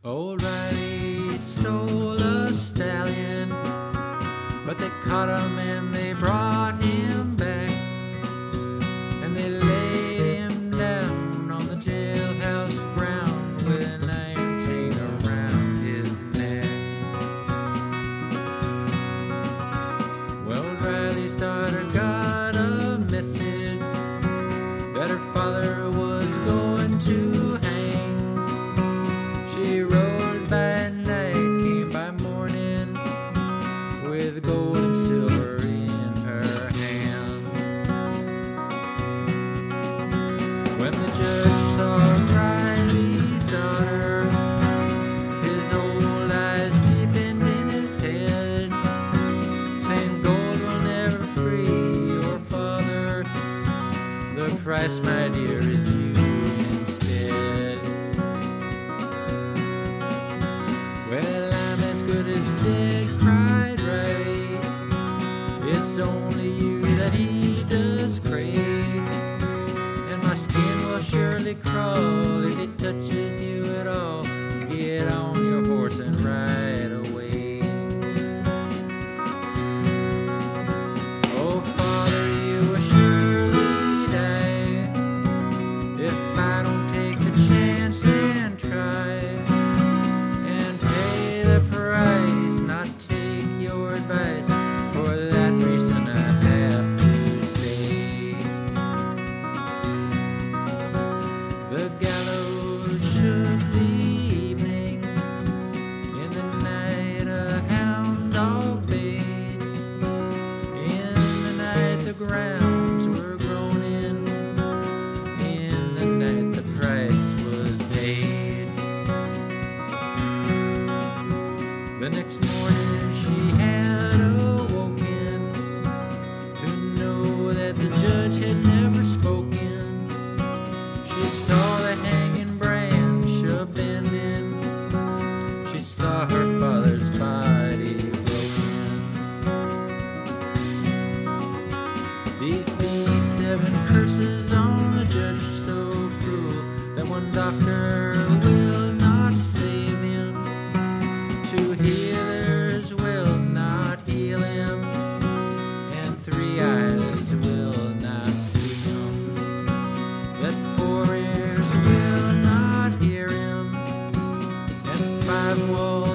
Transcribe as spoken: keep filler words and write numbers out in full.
Old Riley stole a stallion, but they caught him and they brought him back, and they laid him down on the jailhouse ground with an iron chain around his neck. Well, Riley's daughter got a message that her father was going to hang. She rode by night, came by morning, with gold and silver in her hand. When the judge saw Riley's daughter, his old eyes deepened in his head, saying, "Gold will never free your father. The price, my dear, is you instead." "Well, I'm as good as dead," cried Riley. "It's only you that he does crave, and my skin will surely crawl if it touches you at all. Get on your horse and ride away." "Oh, Father, you will surely die if I don't take the chance and try and pay the price, not take your advice. For that reason I have to stay." The gallows shook the evening. In the night a hound dog bayed. In the night the grounds were groaning. In the night the price was paid. The next morning she had awoken to know that the judge had never spoken. She saw the hanging branch abandoned. She saw her father's body broken. These be seven curses on the judge so cruel that one doctor will not save him. Two healers will not heal him, and three eyes will not see him. That four ears will not hear him, and five walls